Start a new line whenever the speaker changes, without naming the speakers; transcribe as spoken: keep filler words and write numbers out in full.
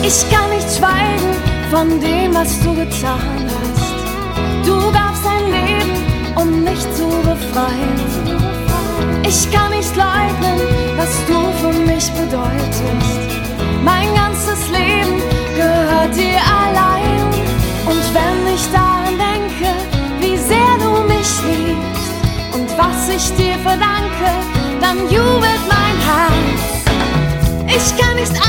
Ich kann nicht schweigen von dem, was du getan hast. Du gabst dein Leben, um mich zu befreien. Ich kann nicht leugnen, was du für mich bedeutest. Mein ganzes Leben gehört dir allein. Und wenn ich daran denke, wie sehr du mich liebst und was ich dir verdanke, dann jubelt mein Herz. Ich kann nicht